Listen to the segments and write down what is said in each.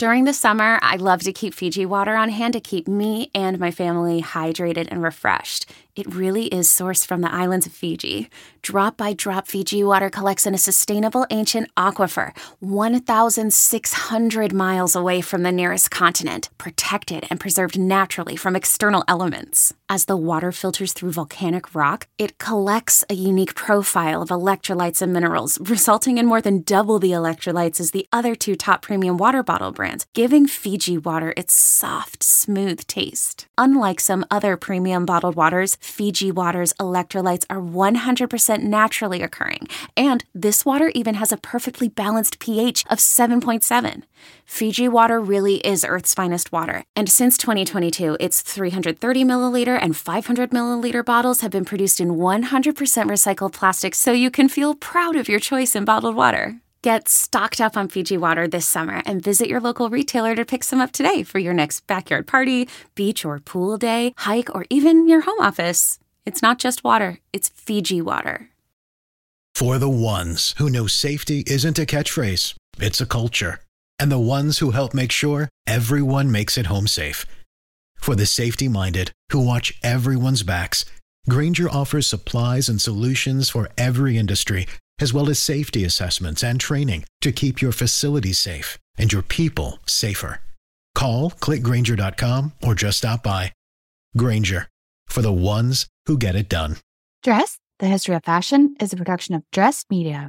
During the summer, I love to keep Fiji water on hand to keep me and my family hydrated and refreshed. It really is sourced from the islands of Fiji. Drop by drop Fiji water collects in a sustainable ancient aquifer 1,600 miles away from the nearest continent, protected and preserved naturally from external elements. As the water filters through volcanic rock, it collects a unique profile of electrolytes and minerals, resulting in more than double the electrolytes as the other two top premium water bottle brands, giving Fiji water its soft, smooth taste. Unlike some other premium bottled waters, Fiji water's electrolytes are 100% naturally occurring, and this water even has a perfectly balanced pH of 7.7. Fiji water really is Earth's finest water, and since 2022, its 330 milliliter and 500 milliliter bottles have been produced in 100% recycled plastic, so you can feel proud of your choice in bottled water. Get stocked up on Fiji water this summer and visit your local retailer to pick some up today for your next backyard party, beach or pool day, hike, or even your home office. It's not just water, it's Fiji water. For the ones who know safety isn't a catchphrase, it's a culture. And the ones who help make sure everyone makes it home safe. For the safety-minded who watch everyone's backs, Grainger offers supplies and solutions for every industry, as well as safety assessments and training to keep your facilities safe and your people safer. Call, click Grainger.com, or just stop by. Grainger, for the ones who get it done. Dress, the History of Fashion, is a production of Dress Media.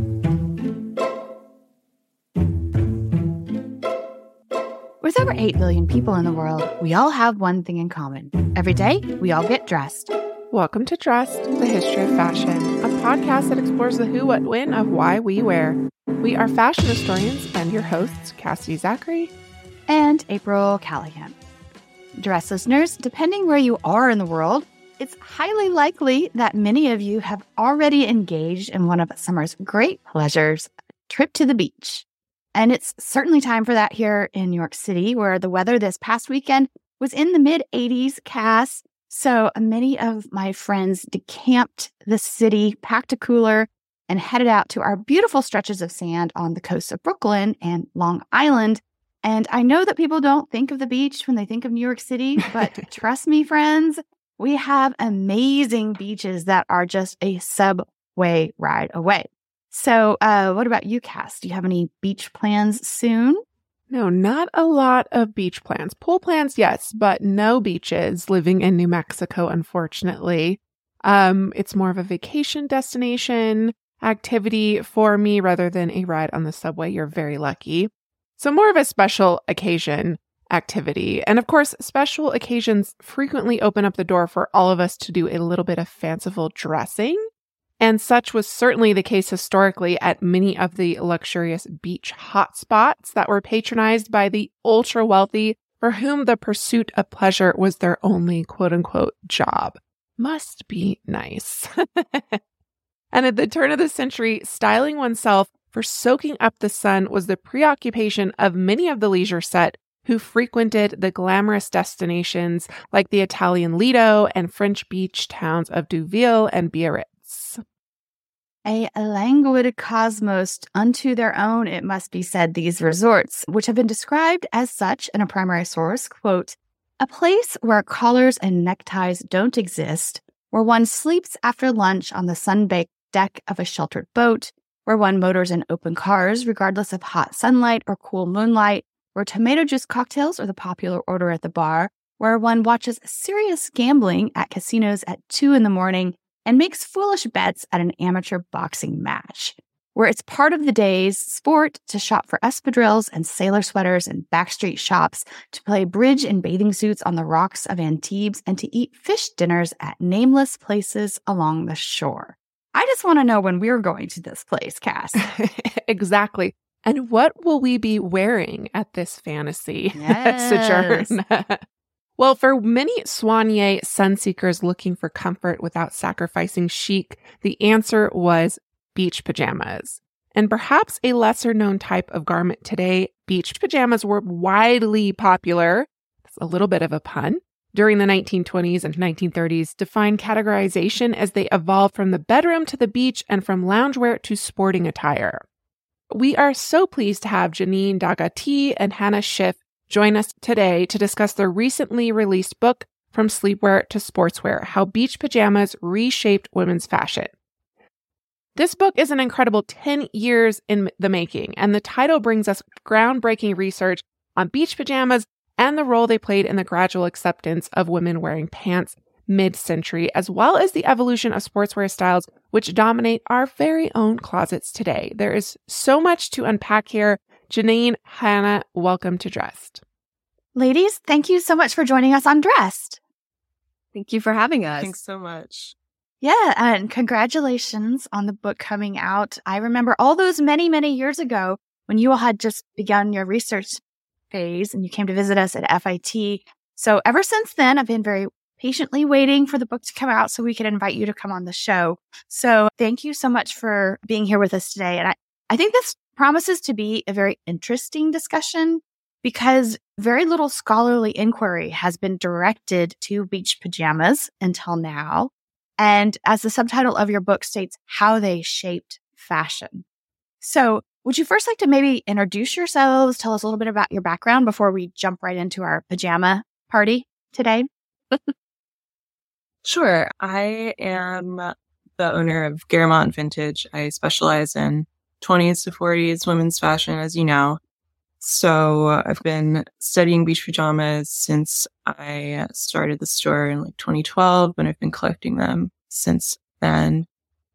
With over 8 billion people in the world, we all have one thing in common. Every day, we all get dressed. Welcome to Dressed, the History of Fashion, a podcast that explores the who, what, when of why we wear. We are fashion historians and your hosts, Cassidy Zachary and April Callahan. Dress listeners, depending where you are in the world, it's highly likely that many of you have already engaged in one of summer's great pleasures, a trip to the beach. And it's certainly time for that here in New York City, where the weather this past weekend was in the mid-80s, Cass. So many of my friends decamped the city, packed a cooler, and headed out to our beautiful stretches of sand on the coast of Brooklyn and Long Island. And I know that people don't think of the beach when they think of New York City, but trust me, friends, we have amazing beaches that are just a subway ride away. So what about you, Cass? Do you have any beach plans soon? No, not a lot of beach plans. Pool plans, yes, but no beaches living in New Mexico, unfortunately. It's more of a vacation destination activity for me rather than a ride on the subway. You're very lucky. So more of a special occasion activity. And of course, special occasions frequently open up the door for all of us to do a little bit of fanciful dressing. And such was certainly the case historically at many of the luxurious beach hotspots that were patronized by the ultra-wealthy for whom the pursuit of pleasure was their only quote-unquote job. Must be nice. And at the turn of the century, styling oneself for soaking up the sun was the preoccupation of many of the leisure set who frequented the glamorous destinations like the Italian Lido and French beach towns of Deauville and Biarritz. A languid cosmos unto their own, it must be said, these resorts, which have been described as such in a primary source, quote, a place where collars and neckties don't exist, where one sleeps after lunch on the sun-baked deck of a sheltered boat, where one motors in open cars regardless of hot sunlight or cool moonlight, where tomato juice cocktails are the popular order at the bar, where one watches serious gambling at casinos at 2 a.m, and makes foolish bets at an amateur boxing match, where it's part of the day's sport to shop for espadrilles and sailor sweaters in backstreet shops, to play bridge in bathing suits on the rocks of Antibes, and to eat fish dinners at nameless places along the shore. I just want to know when we're going to this place, Cass. Exactly. And what will we be wearing at this fantasy sojourn? Well, for many soignés sunseekers looking for comfort without sacrificing chic, the answer was beach pajamas. And perhaps a lesser-known type of garment today, beach pajamas were widely popular. That's a little bit of a pun. During the 1920s and 1930s, defined categorization as they evolved from the bedroom to the beach and from loungewear to sporting attire. We are so pleased to have Janine Dagati and Hannah Schiff join us today to discuss their recently released book, From Sleepwear to Sportswear: How Beach Pajamas Reshaped Women's Fashion. This book is an incredible 10 years in the making, and the title brings us groundbreaking research on beach pajamas and the role they played in the gradual acceptance of women wearing pants mid-century, as well as the evolution of sportswear styles which dominate our very own closets today. There is so much to unpack here. Janine, Hannah, welcome to Dressed. Ladies, thank you so much for joining us on Dressed. Thank you for having us. Thanks so much. Yeah, and congratulations on the book coming out. I remember all those many, many years ago when you all had just begun your research phase and you came to visit us at FIT. So ever since then, I've been very patiently waiting for the book to come out so we could invite you to come on the show. So thank you so much for being here with us today. And I think this promises to be a very interesting discussion because very little scholarly inquiry has been directed to beach pajamas until now. And as the subtitle of your book states, how they shaped fashion. So would you first like to maybe introduce yourselves, tell us a little bit about your background before we jump right into our pajama party today? Sure. I am the owner of Garamond Vintage. I specialize in 20s to 40s women's fashion, as you know. So I've been studying beach pajamas since I started the store in 2012, and I've been collecting them since then.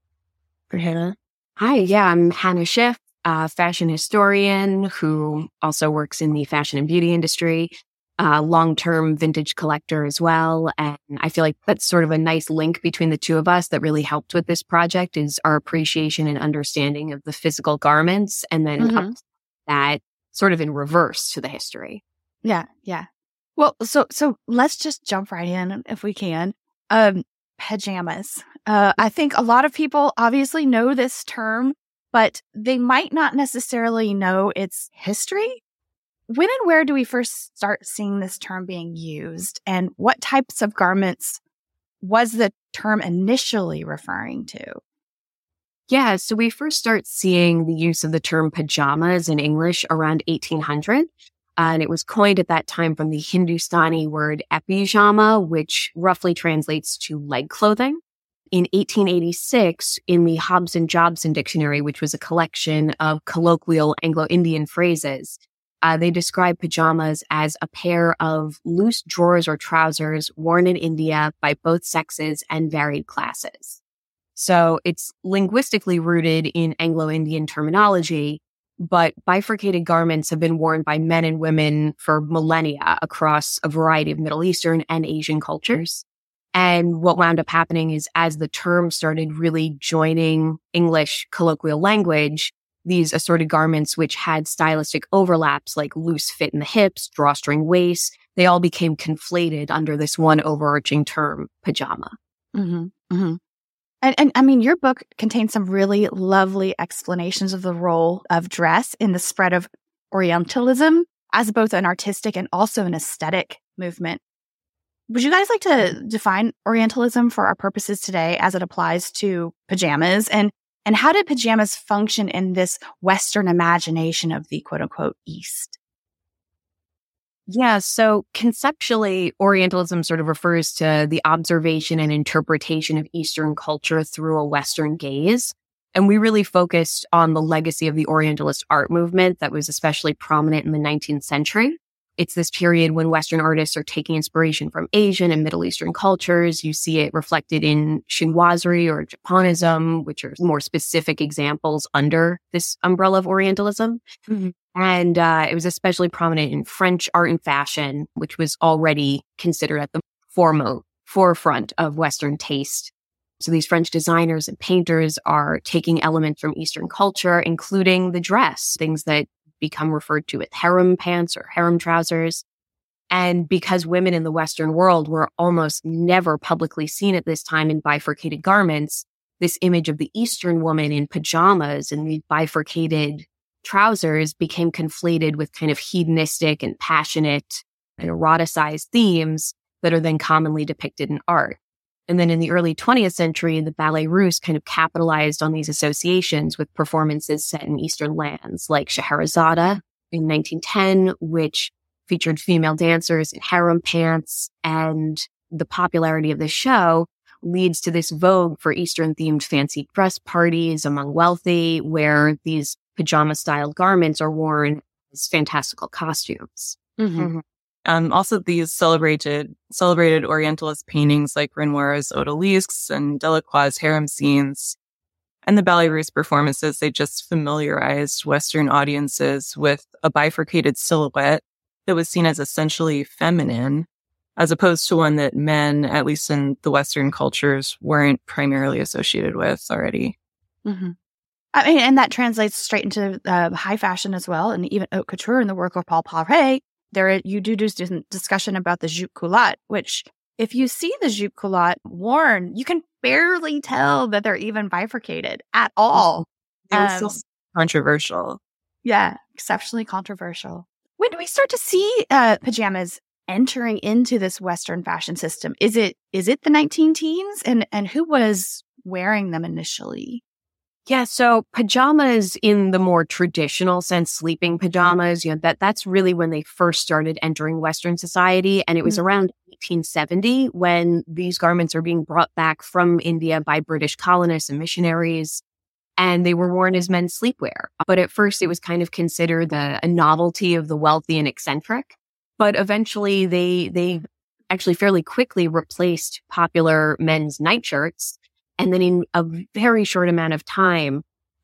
For Hannah? Hi, yeah, I'm Hannah Schiff, a fashion historian who also works in the fashion and beauty industry. Long-term vintage collector as well. And I feel like that's sort of a nice link between the two of us that really helped with this project is our appreciation and understanding of the physical garments and then that sort of in reverse to the history. Yeah. Well, so let's just jump right in if we can. Pajamas. I think a lot of people obviously know this term, but they might not necessarily know its history. When and where do we first start seeing this term being used? And what types of garments was the term initially referring to? Yeah, so we first start seeing the use of the term pajamas in English around 1800. And it was coined at that time from the Hindustani word epijama, which roughly translates to leg clothing. In 1886, in the Hobson Jobson Dictionary, which was a collection of colloquial Anglo-Indian phrases, they describe pajamas as a pair of loose drawers or trousers worn in India by both sexes and varied classes. So it's linguistically rooted in Anglo-Indian terminology, but bifurcated garments have been worn by men and women for millennia across a variety of Middle Eastern and Asian cultures. And what wound up happening is as the term started really joining English colloquial language, these assorted garments, which had stylistic overlaps like loose fit in the hips, drawstring waist, they all became conflated under this one overarching term, pajama. And I mean, your book contains some really lovely explanations of the role of dress in the spread of Orientalism as both an artistic and also an aesthetic movement. Would you guys like to define Orientalism for our purposes today as it applies to pajamas? And how did pajamas function in this Western imagination of the quote unquote East? Yeah, so conceptually, Orientalism sort of refers to the observation and interpretation of Eastern culture through a Western gaze. And we really focused on the legacy of the Orientalist art movement that was especially prominent in the 19th century. It's this period when Western artists are taking inspiration from Asian and Middle Eastern cultures. You see it reflected in chinoiserie or Japonism, which are more specific examples under this umbrella of Orientalism. And it was especially prominent in French art and fashion, which was already considered at the forefront of Western taste. So these French designers and painters are taking elements from Eastern culture, including the dress, things that become referred to as harem pants or harem trousers. And because women in the Western world were almost never publicly seen at this time in bifurcated garments, this image of the Eastern woman in pajamas and these bifurcated trousers became conflated with kind of hedonistic and passionate and eroticized themes that are then commonly depicted in art. And then in the early 20th century, the Ballet Russe kind of capitalized on these associations with performances set in Eastern lands, like Scheherazade in 1910, which featured female dancers in harem pants. And the popularity of the show leads to this vogue for Eastern-themed fancy dress parties among wealthy, where these pajama-style garments are worn as fantastical costumes. Mm-hmm. Also, these celebrated Orientalist paintings like Renoir's Odalisques and Delacroix's harem scenes and the Ballet Russe performances, they just familiarized Western audiences with a bifurcated silhouette that was seen as essentially feminine, as opposed to one that men, at least in the Western cultures, weren't primarily associated with already. Mm-hmm. I mean, and that translates straight into high fashion as well, and even haute couture in the work of Paul Poiret. You do discussion about the jupe culotte, which if you see the jupe culotte worn, you can barely tell that they're even bifurcated at all. It was still controversial. Yeah, exceptionally controversial. When do we start to see pajamas entering into this Western fashion system? Is it the 19-teens? And who was wearing them initially? Yeah, so pajamas in the more traditional sense, sleeping pajamas, that's really when they first started entering Western society. And it was around 1870 when these garments are being brought back from India by British colonists and missionaries. And they were worn as men's sleepwear. But at first it was kind of considered a novelty of the wealthy and eccentric. But eventually they actually fairly quickly replaced popular men's nightshirts. And then in a very short amount of time,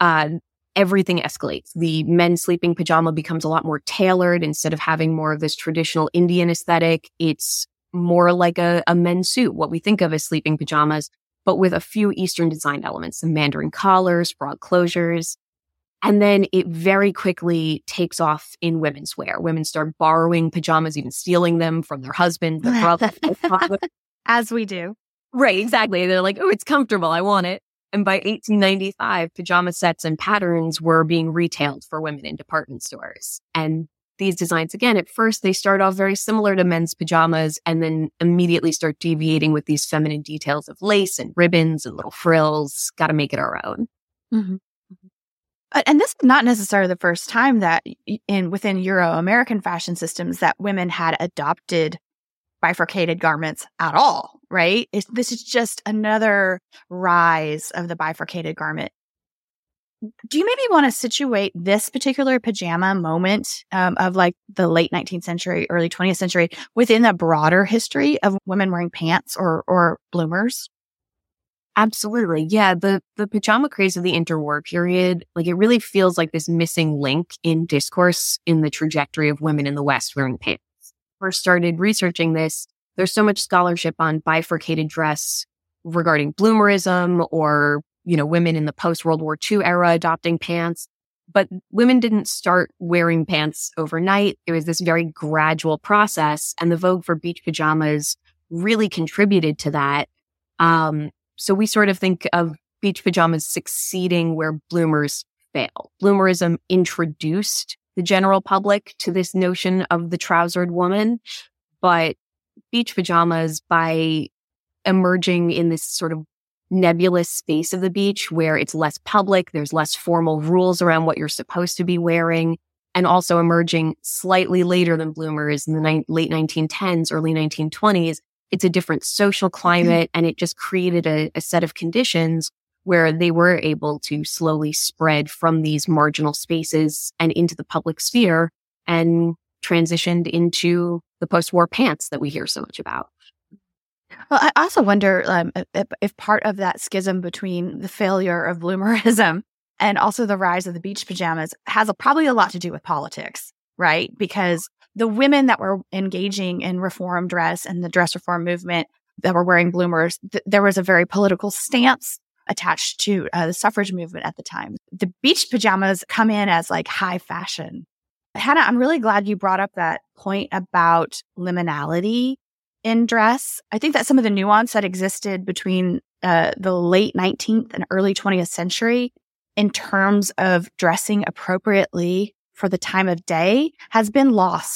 everything escalates. The men's sleeping pajama becomes a lot more tailored. Instead of having more of this traditional Indian aesthetic, it's more like a men's suit, what we think of as sleeping pajamas, but with a few Eastern design elements, the mandarin collars, broad closures. And then it very quickly takes off in women's wear. Women start borrowing pajamas, even stealing them from their husband, their brother. As we do. Right, exactly. They're like, oh, it's comfortable. I want it. And by 1895, pajama sets and patterns were being retailed for women in department stores. And these designs, again, at first, they start off very similar to men's pajamas and then immediately start deviating with these feminine details of lace and ribbons and little frills. Got to make it our own. Mm-hmm. And this is not necessarily the first time that within Euro-American fashion systems that women had adopted bifurcated garments at all, right? This is just another rise of the bifurcated garment. Do you maybe want to situate this particular pajama moment of like the late 19th century, early 20th century within the broader history of women wearing pants or bloomers? Absolutely. Yeah. The pajama craze of the interwar period, like it really feels like this missing link in discourse in the trajectory of women in the West wearing pants. First started researching this, there's so much scholarship on bifurcated dress regarding bloomerism or, women in the post-World War II era adopting pants. But women didn't start wearing pants overnight. It was this very gradual process. And the vogue for beach pajamas really contributed to that. So we sort of think of beach pajamas succeeding where bloomers fail. Bloomerism introduced the general public to this notion of the trousered woman, but beach pajamas, by emerging in this sort of nebulous space of the beach where it's less public, there's less formal rules around what you're supposed to be wearing, and also emerging slightly later than bloomers in the late 1910s, early 1920s, it's a different social climate, and it just created a set of conditions where they were able to slowly spread from these marginal spaces and into the public sphere and transitioned into the post-war pants that we hear so much about. Well, I also wonder if part of that schism between the failure of bloomerism and also the rise of the beach pajamas has probably a lot to do with politics, right? Because the women that were engaging in reform dress and the dress reform movement that were wearing bloomers, there was a very political stance attached to the suffrage movement at the time. The beach pajamas come in as like high fashion. Hannah, I'm really glad you brought up that point about liminality in dress. I think that some of the nuance that existed between the late 19th and early 20th century in terms of dressing appropriately for the time of day has been lost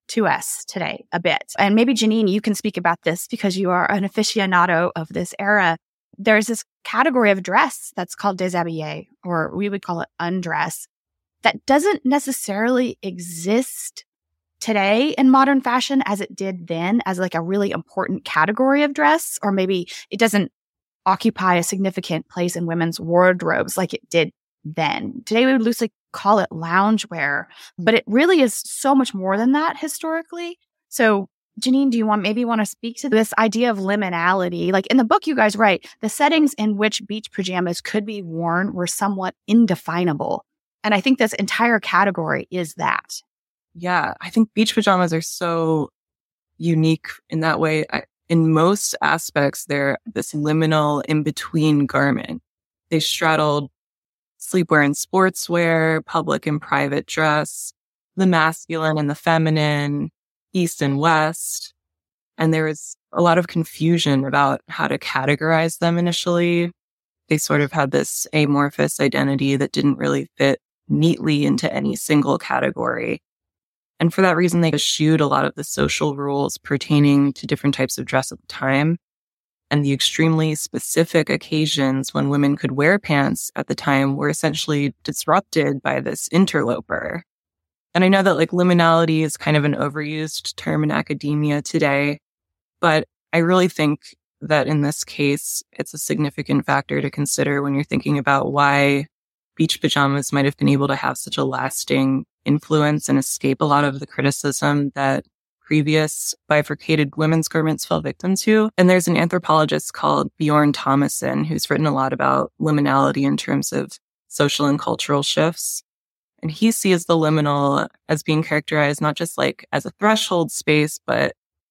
to us today a bit. And maybe Janine, you can speak about this because you are an aficionado of this era. There's this category of dress that's called déshabillé, or we would call it undress, that doesn't necessarily exist today in modern fashion as it did then as like a really important category of dress, or maybe it doesn't occupy a significant place in women's wardrobes like it did then. Today we would loosely call it loungewear, but it really is so much more than that historically. So Janine, do you want to speak to this idea of liminality? Like in the book you guys write, the settings in which beach pajamas could be worn were somewhat indefinable. And I think this entire category is that. Yeah, I think beach pajamas are so unique in that way. In most aspects, they're this liminal in-between garment. They straddled sleepwear and sportswear, public and private dress, the masculine and the feminine, East and West. And there was a lot of confusion about how to categorize them initially. They sort of had this amorphous identity that didn't really fit neatly into any single category. And for that reason, they eschewed a lot of the social rules pertaining to different types of dress at the time. And the extremely specific occasions when women could wear pants at the time were essentially disrupted by this interloper. And I know that like liminality is kind of an overused term in academia today, but I really think that in this case, it's a significant factor to consider when you're thinking about why beach pajamas might have been able to have such a lasting influence and escape a lot of the criticism that previous bifurcated women's garments fell victim to. And there's an anthropologist called Bjorn Thomason who's written a lot about liminality in terms of social and cultural shifts. And he sees the liminal as being characterized not just like as a threshold space, but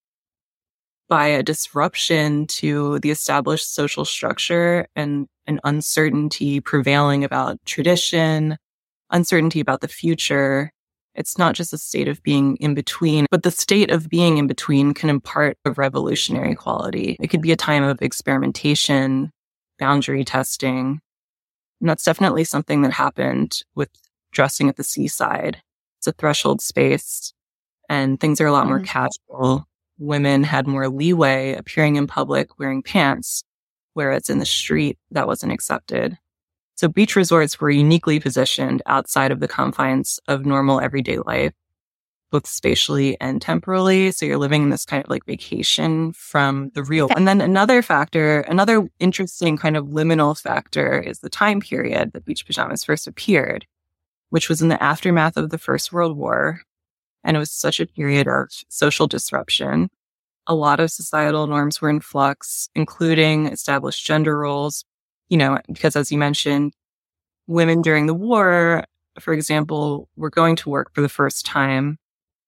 by a disruption to the established social structure and an uncertainty prevailing about tradition, uncertainty about the future. It's not just a state of being in between, but the state of being in between can impart a revolutionary quality. It could be a time of experimentation, boundary testing. And that's definitely something that happened with dressing at the seaside. It's a threshold space and things are a lot more casual. Women had more leeway appearing in public wearing pants, whereas in the street, that wasn't accepted. So beach resorts were uniquely positioned outside of the confines of normal everyday life, both spatially and temporally. So you're living in this kind of like vacation from the real. And then another interesting kind of liminal factor is the time period that beach pajamas first appeared, which was in the aftermath of the First World War. And it was such a period of social disruption. A lot of societal norms were in flux, including established gender roles, because as you mentioned, women during the war, for example, were going to work for the first time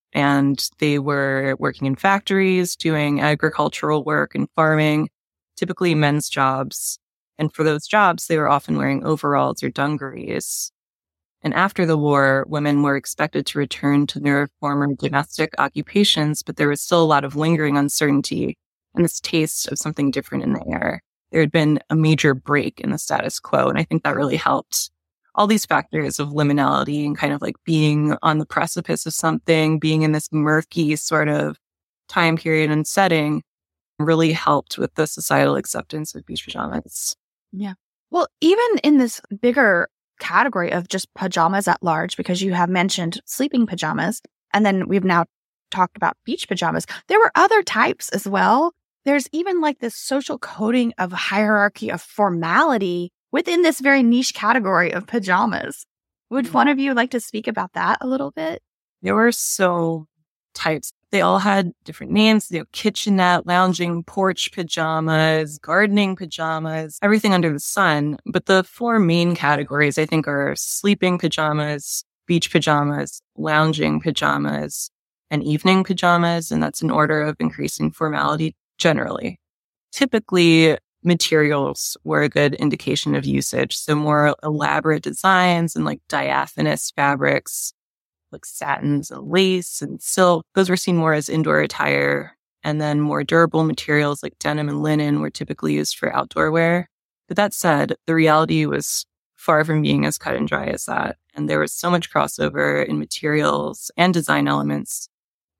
and they were working in factories, doing agricultural work and farming, typically men's jobs. And for those jobs, they were often wearing overalls or dungarees. And after the war, women were expected to return to their former domestic occupations, but there was still a lot of lingering uncertainty and this taste of something different in the air. There had been a major break in the status quo, and I think that really helped. All these factors of liminality and kind of like being on the precipice of something, being in this murky sort of time period and setting really helped with the societal acceptance of beach pajamas. Yeah. Well, even in this bigger category of just pajamas at large, because you have mentioned sleeping pajamas, and then we've now talked about beach pajamas, there were other types as well. There's even like this social coding of hierarchy of formality within this very niche category of pajamas. Would one of you like to speak about that a little bit? There were so types. They all had different names, kitchenette, lounging, porch pajamas, gardening pajamas, everything under the sun. But the four main categories, I think, are sleeping pajamas, beach pajamas, lounging pajamas, and evening pajamas. And that's in order of increasing formality generally. Typically, materials were a good indication of usage. So more elaborate designs and like diaphanous fabrics, like satins and lace and silk. Those were seen more as indoor attire. And then more durable materials like denim and linen were typically used for outdoor wear. But that said, the reality was far from being as cut and dry as that. And there was so much crossover in materials and design elements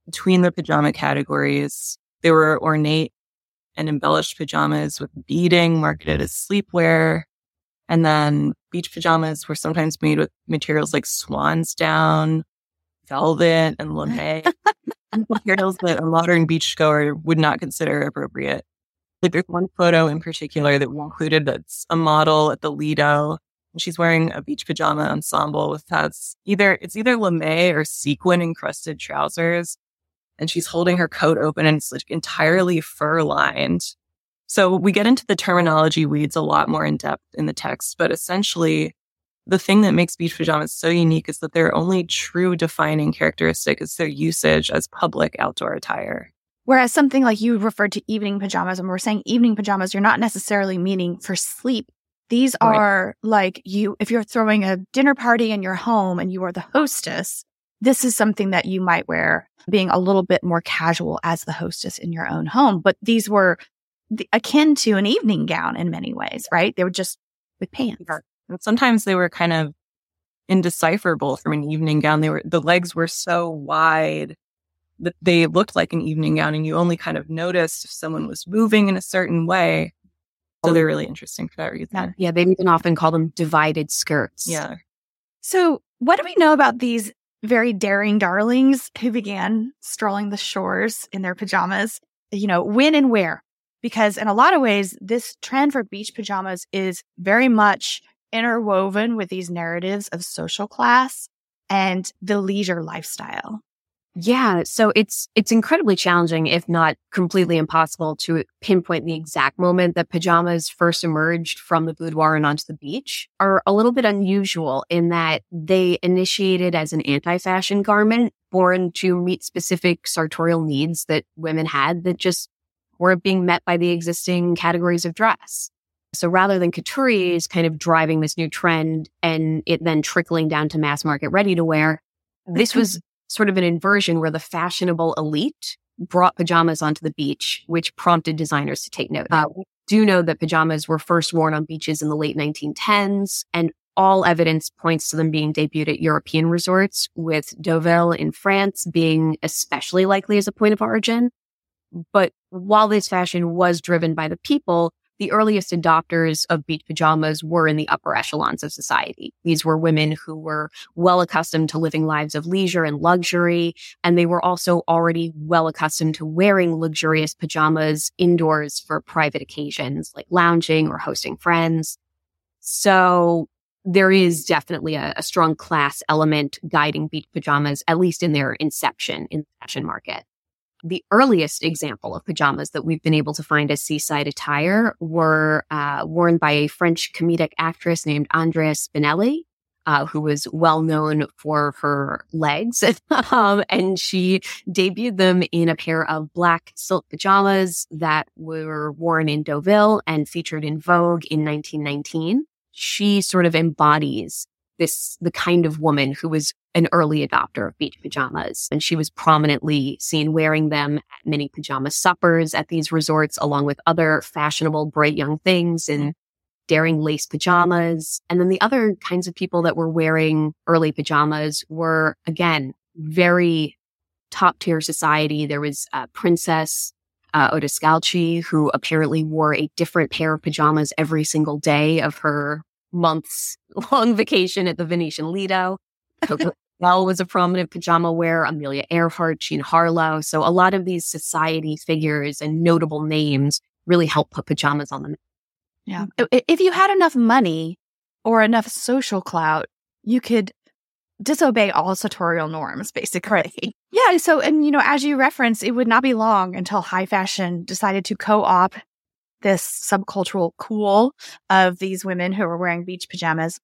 between the pajama categories, there were ornate and embellished pajamas with beading marketed as sleepwear. And then beach pajamas were sometimes made with materials like swan's down, velvet, and lame, materials that a modern beachgoer would not consider appropriate. Like there's one photo in particular that we included that's a model at the Lido. And she's wearing a beach pajama ensemble with it's either lame or sequin encrusted trousers. And she's holding her coat open and it's like entirely fur lined. So we get into the terminology weeds a lot more in depth in the text, but essentially the thing that makes beach pajamas so unique is that their only true defining characteristic is their usage as public outdoor attire. Whereas something like you referred to evening pajamas, and we're saying evening pajamas, you're not necessarily meaning for sleep. These are like if you're throwing a dinner party in your home and you are the hostess, this is something that you might wear being a little bit more casual as the hostess in your own home. But these were akin to an evening gown in many ways, right? They were just with pants. And sometimes they were kind of indecipherable from an evening gown. The legs were so wide that they looked like an evening gown, and you only kind of noticed if someone was moving in a certain way. So they're really interesting for that reason. Yeah, they even often call them divided skirts. Yeah. So what do we know about these very daring darlings who began strolling the shores in their pajamas? When and where? Because in a lot of ways, this trend for beach pajamas is very much interwoven with these narratives of social class and the leisure lifestyle. Yeah, so it's incredibly challenging, if not completely impossible, to pinpoint the exact moment that pajamas first emerged from the boudoir and onto the beach. Are a little bit unusual in that they initiated as an anti-fashion garment born to meet specific sartorial needs that women had that just weren't being met by the existing categories of dress. So rather than couturiers kind of driving this new trend and it then trickling down to mass market ready-to-wear, this was sort of an inversion where the fashionable elite brought pajamas onto the beach, which prompted designers to take note. We do know that pajamas were first worn on beaches in the late 1910s, and all evidence points to them being debuted at European resorts, with Deauville in France being especially likely as a point of origin. But while this fashion was driven by the people, the earliest adopters of beach pajamas were in the upper echelons of society. These were women who were well accustomed to living lives of leisure and luxury, and they were also already well accustomed to wearing luxurious pajamas indoors for private occasions like lounging or hosting friends. So there is definitely a strong class element guiding beach pajamas, at least in their inception in the fashion market. The earliest example of pajamas that we've been able to find as seaside attire were worn by a French comedic actress named Andrea Spinelli, who was well known for her legs. And she debuted them in a pair of black silk pajamas that were worn in Deauville and featured in Vogue in 1919. She sort of embodies the kind of woman who was an early adopter of beach pajamas. And she was prominently seen wearing them at many pajama suppers at these resorts, along with other fashionable, bright young things in daring lace pajamas. And then the other kinds of people that were wearing early pajamas were, again, very top tier society. There was Princess Odescalchi, who apparently wore a different pair of pajamas every single day of her months-long vacation at the Venetian Lido. Coco Chanel was a prominent pajama wearer, Amelia Earhart, Jean Harlow. So a lot of these society figures and notable names really help put pajamas on the map. Yeah. If you had enough money or enough social clout, you could disobey all sartorial norms, basically. Right. Yeah. So, and as you referenced, it would not be long until high fashion decided to co-opt this subcultural cool of these women who were wearing beach pajamas.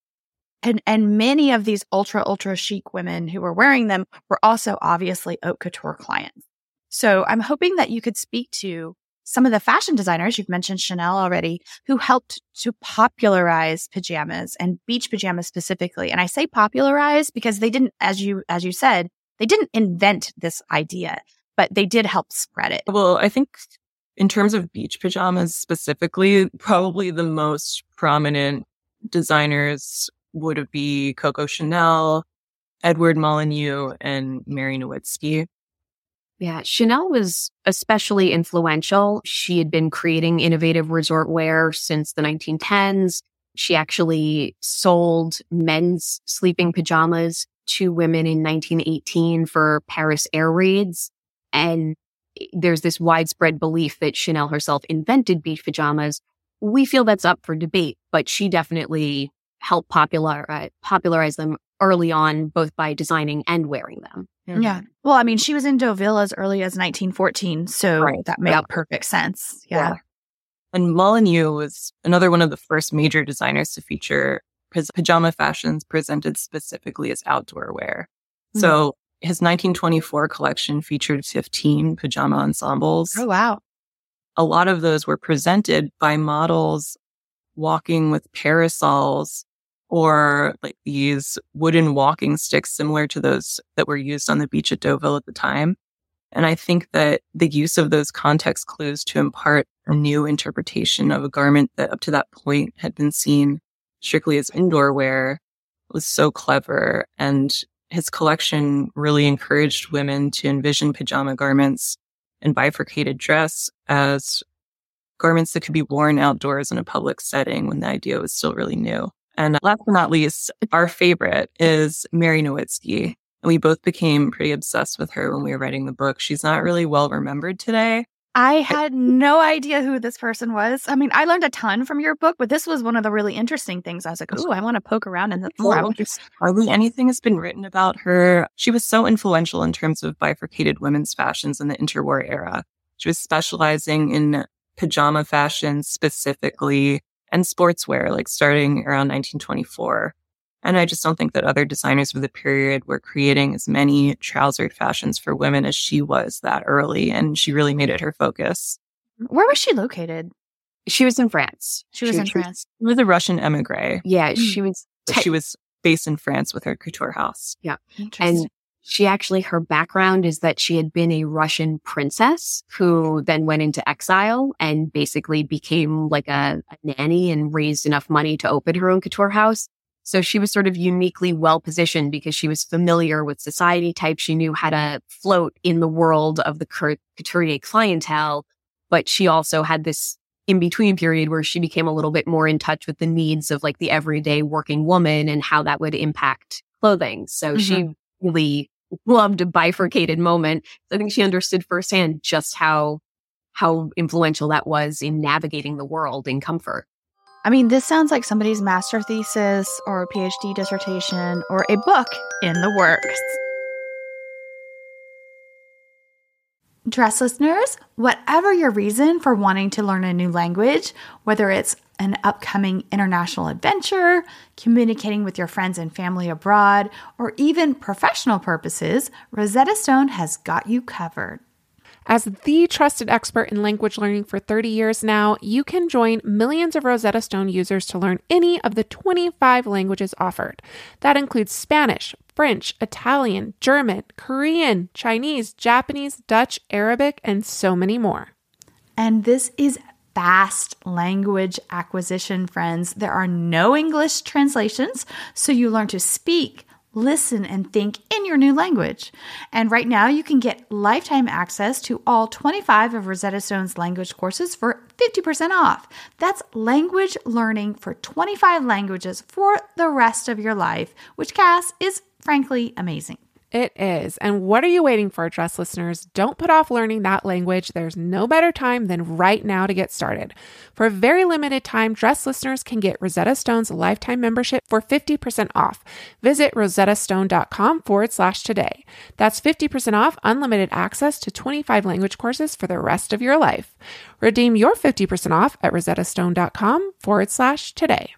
And many of these ultra chic women who were wearing them were also obviously haute couture clients. So I'm hoping that you could speak to some of the fashion designers, you've mentioned Chanel already, who helped to popularize pajamas and beach pajamas specifically. And I say popularize because they didn't, as you said, they didn't invent this idea, but they did help spread it. Well, I think in terms of beach pajamas specifically, probably the most prominent designers would be Coco Chanel, Edward Molyneux, and Mary Nowitzki. Yeah, Chanel was especially influential. She had been creating innovative resort wear since the 1910s. She actually sold men's sleeping pajamas to women in 1918 for Paris air raids. And there's this widespread belief that Chanel herself invented beach pajamas. We feel that's up for debate, but she definitely helped popularize them early on, both by designing and wearing them. Yeah. Well, I mean, she was in Deauville as early as 1914, so that made perfect sense. Yeah. And Molyneux was another one of the first major designers to feature pajama fashions presented specifically as outdoor wear. So his 1924 collection featured 15 pajama ensembles. Oh, wow. A lot of those were presented by models walking with parasols or like these wooden walking sticks similar to those that were used on the beach at Deauville at the time. And I think that the use of those context clues to impart a new interpretation of a garment that up to that point had been seen strictly as indoor wear was so clever. And his collection really encouraged women to envision pajama garments and bifurcated dress as garments that could be worn outdoors in a public setting when the idea was still really new. And last but not least, our favorite is Mary Nowitzki. And we both became pretty obsessed with her when we were writing the book. She's not really well remembered today. I had no idea who this person was. I mean, I learned a ton from your book, but this was one of the really interesting things. I was like, ooh, I want to poke around in this more. Hardly anything has been written about her. She was so influential in terms of bifurcated women's fashions in the interwar era. She was specializing in pajama fashion specifically and sportswear, like starting around 1924. And I just don't think that other designers of the period were creating as many trousered fashions for women as she was that early. And she really made it her focus. Where was she located? She was in France. She was in France. She was a Russian emigre. Yeah, she was. She was based in France with her couture house. Yeah. And she actually, her background is that she had been a Russian princess who then went into exile and basically became like a nanny and raised enough money to open her own couture house. So she was sort of uniquely well positioned because she was familiar with society type. She knew how to float in the world of the couturier clientele, but she also had this in-between period where she became a little bit more in touch with the needs of like the everyday working woman and how that would impact clothing. So she really loved a bifurcated moment. I think she understood firsthand just how influential that was in navigating the world in comfort. I mean, this sounds like somebody's master thesis or a PhD dissertation or a book in the works. Dress listeners, whatever your reason for wanting to learn a new language, whether it's an upcoming international adventure, communicating with your friends and family abroad, or even professional purposes, Rosetta Stone has got you covered. As the trusted expert in language learning for 30 years now, you can join millions of Rosetta Stone users to learn any of the 25 languages offered. That includes Spanish, French, Italian, German, Korean, Chinese, Japanese, Dutch, Arabic, and so many more. And this is fast language acquisition, friends. There are no English translations, so you learn to speak, listen, and think in your new language. And right now, you can get lifetime access to all 25 of Rosetta Stone's language courses for 50% off. That's language learning for 25 languages for the rest of your life, which, Cass, is frankly amazing. It is. And what are you waiting for, Dress listeners? Don't put off learning that language. There's no better time than right now to get started. For a very limited time, Dress listeners can get Rosetta Stone's lifetime membership for 50% off. Visit rosettastone.com/today. That's 50% off unlimited access to 25 language courses for the rest of your life. Redeem your 50% off at rosettastone.com/today.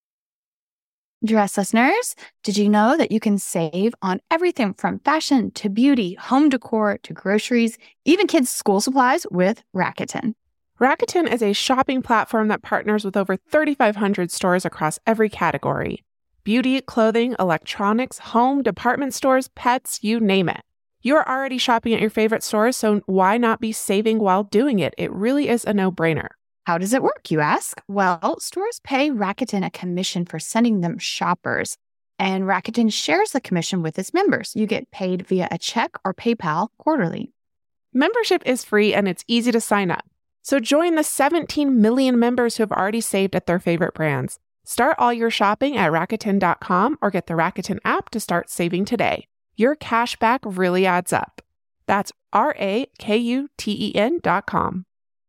Dress listeners, did you know that you can save on everything from fashion to beauty, home decor to groceries, even kids' school supplies with Rakuten? Rakuten is a shopping platform that partners with over 3,500 stores across every category. Beauty, clothing, electronics, home, department stores, pets, you name it. You're already shopping at your favorite stores, so why not be saving while doing it? It really is a no-brainer. How does it work, you ask? Well, stores pay Rakuten a commission for sending them shoppers, and Rakuten shares the commission with its members. You get paid via a check or PayPal quarterly. Membership is free and it's easy to sign up. So join the 17 million members who have already saved at their favorite brands. Start all your shopping at Rakuten.com or get the Rakuten app to start saving today. Your cash back really adds up. That's Rakuten.com.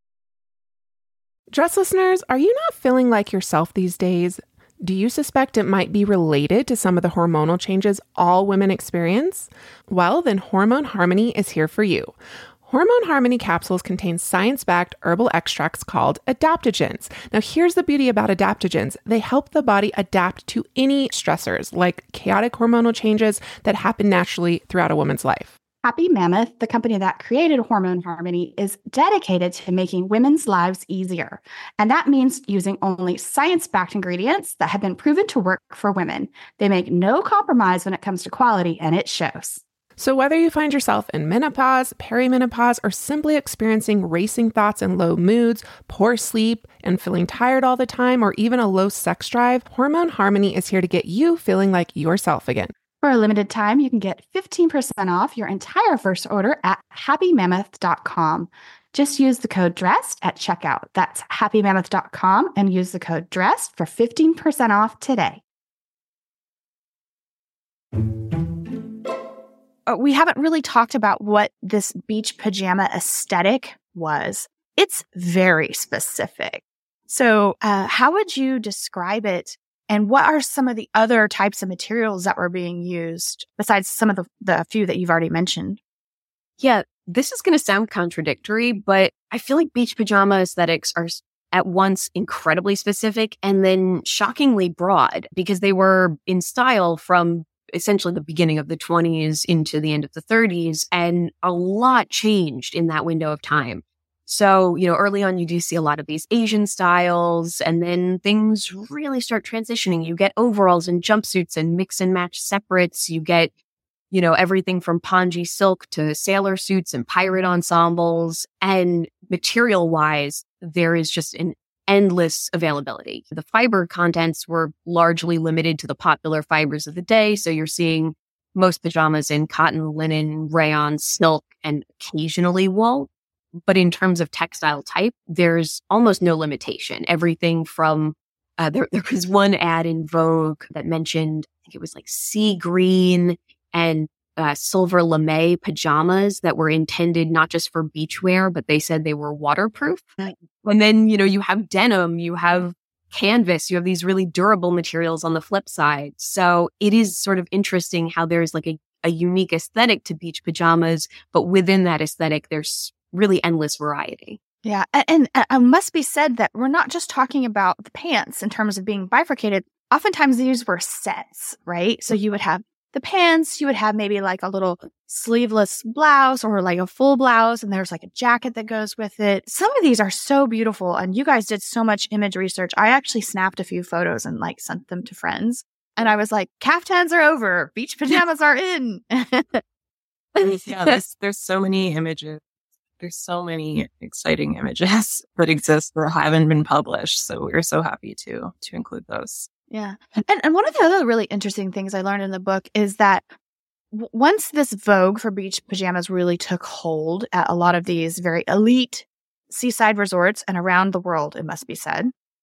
Dress listeners, are you not feeling like yourself these days? Do you suspect it might be related to some of the hormonal changes all women experience? Well, then Hormone Harmony is here for you. Hormone Harmony capsules contain science-backed herbal extracts called adaptogens. Now, here's the beauty about adaptogens. They help the body adapt to any stressors, like chaotic hormonal changes that happen naturally throughout a woman's life. Happy Mammoth, the company that created Hormone Harmony, is dedicated to making women's lives easier. And that means using only science-backed ingredients that have been proven to work for women. They make no compromise when it comes to quality, and it shows. So whether you find yourself in menopause, perimenopause, or simply experiencing racing thoughts and low moods, poor sleep, and feeling tired all the time, or even a low sex drive, Hormone Harmony is here to get you feeling like yourself again. For a limited time, you can get 15% off your entire first order at happymammoth.com. Just use the code DRESSED at checkout. That's happymammoth.com and use the code DRESSED for 15% off today. We haven't really talked about what this beach pajama aesthetic was. It's very specific. So how would you describe it? And what are some of the other types of materials that were being used besides some of the few that you've already mentioned? Yeah, this is going to sound contradictory, but I feel like beach pajama aesthetics are at once incredibly specific and then shockingly broad because they were in style from essentially the beginning of the 20s into the end of the 30s, and a lot changed in that window of time. So, early on, you do see a lot of these Asian styles, and then things really start transitioning. You get overalls and jumpsuits and mix and match separates. You get, everything from pongee silk to sailor suits and pirate ensembles. And material-wise, there is just an endless availability. The fiber contents were largely limited to the popular fibers of the day. So you're seeing most pajamas in cotton, linen, rayon, silk, and occasionally wool. But in terms of textile type, there's almost no limitation. Everything from, there was one ad in Vogue that mentioned, I think it was like sea green and silver lame pajamas that were intended not just for beachwear, but they said they were waterproof. And then, you have denim, you have canvas, you have these really durable materials on the flip side. So it is sort of interesting how there's like a unique aesthetic to beach pajamas, but within that aesthetic, there's really endless variety. Yeah. And it must be said that we're not just talking about the pants in terms of being bifurcated. Oftentimes these were sets, right? So you would have the pants, you would have maybe like a little sleeveless blouse or like a full blouse, and there's like a jacket that goes with it. Some of these are so beautiful, and you guys did so much image research. I actually snapped a few photos and like sent them to friends. And I was like, caftans are over, beach pajamas are in. Yeah, there's so many images. There's so many exciting images that exist that haven't been published. So we're so happy to include those. Yeah. And one of the other really interesting things I learned in the book is that once this vogue for beach pajamas really took hold at a lot of these very elite seaside resorts and around the world, it must be said,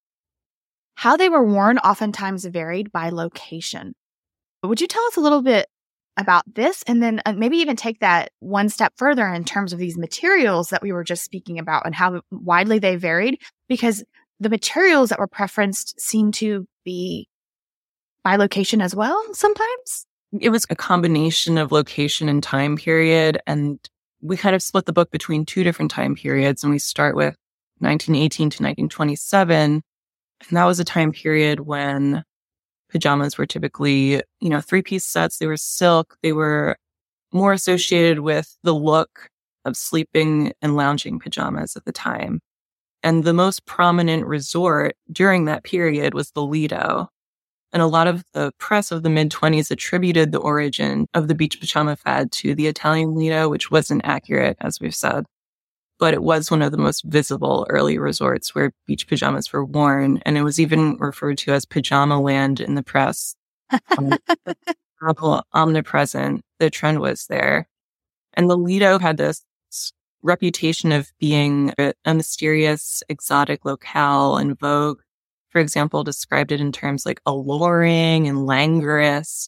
how they were worn oftentimes varied by location. Would you tell us a little bit about this, and then maybe even take that one step further in terms of these materials that we were just speaking about and how widely they varied? Because the materials that were preferenced seem to be by location as well sometimes. It was a combination of location and time period, and we kind of split the book between two different time periods, and we start with 1918 to 1927, and that was a time period when pajamas were typically, three-piece sets. They were silk. They were more associated with the look of sleeping and lounging pajamas at the time. And the most prominent resort during that period was the Lido. And a lot of the press of the mid-20s attributed the origin of the beach pajama fad to the Italian Lido, which wasn't accurate, as we've said. But it was one of the most visible early resorts where beach pajamas were worn. And it was even referred to as Pajama Land in the press. Omnipresent. The trend was there. And the Lido had this reputation of being a mysterious, exotic locale, and Vogue, for example, described it in terms like alluring and languorous,